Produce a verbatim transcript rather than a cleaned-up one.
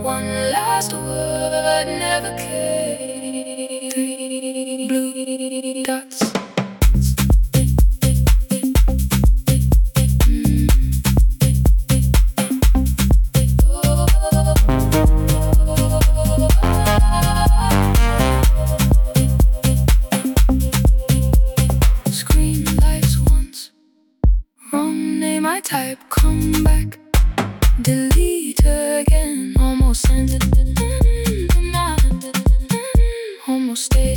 One last word never came. Three blue dots. Screen lights once. Wrong name I type, come back. Delete again. Almost ended. Almost stayed.